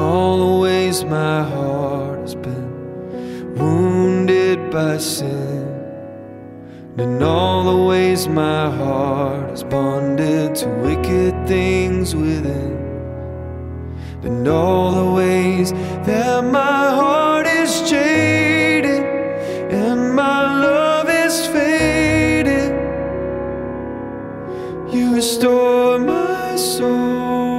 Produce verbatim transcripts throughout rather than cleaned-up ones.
all the ways my heart has been wounded by sin, and all the ways my heart is bonded to wicked things within, and all the ways that my heart is jaded and my love is faded, you restore my soul.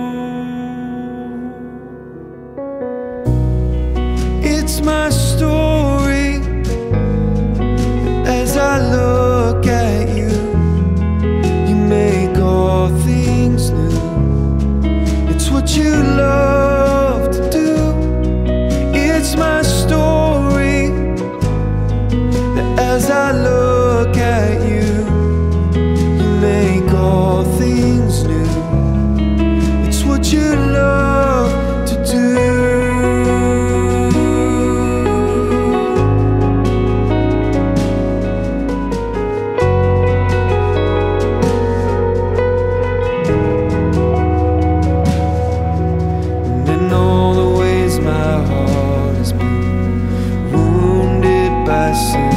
It's my story, as I look at you, you make all things new. It's what you love to do. It's my story, that as I look at you, you make all things new. It's what you love to do. My heart has been wounded by sin,